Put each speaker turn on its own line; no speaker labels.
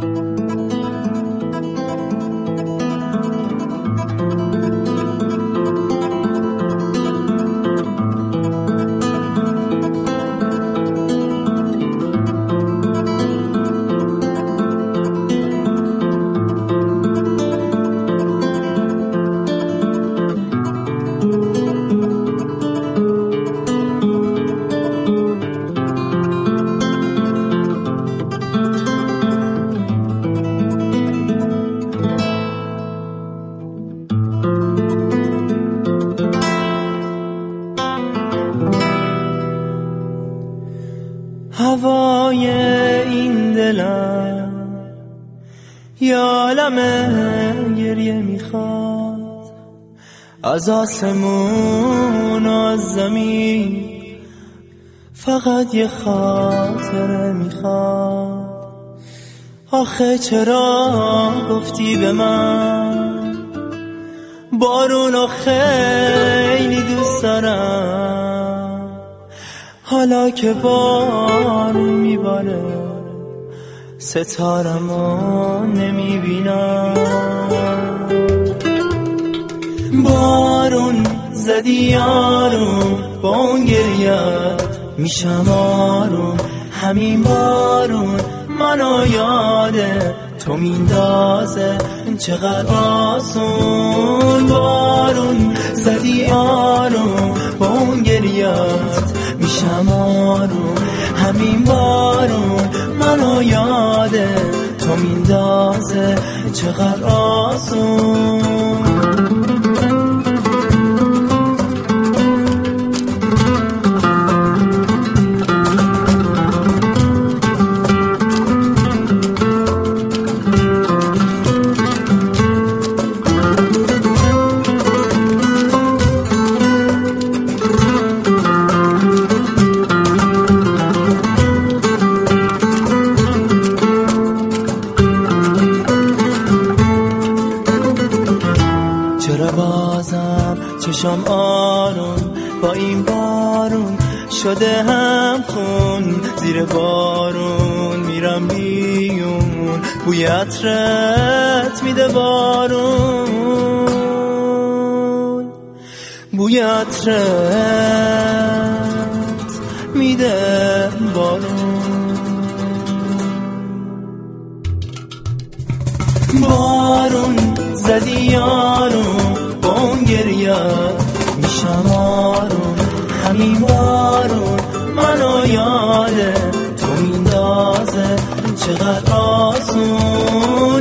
هوای این دلم یه عالم گریه میخواد، از آسمون و از زمین فقط یه خاطره میخواد. آخه چرا گفتی به من بارونو خیلی دوست دارم، حالا که بارون میباره ستارمو نمیبینم. بارون زدی یارون با اون گریت میشم آروم، همین بارون منو یاده تو میندازه چقدر آسون. بارون زدی آروم با اون گریت میشم آروم، همین بارون منو یاده تو میندازه چقدر آسون. چرا بازم چشم آروم با این بارون شده هم خون، زیر بارون میرم بیون بوی عطرت میده بارون، بوی عطرت میده بارون. بارون زدی یارون با اون گریت میشم آروم، همین بارون منو یاده تو میندازه چقدر آسون.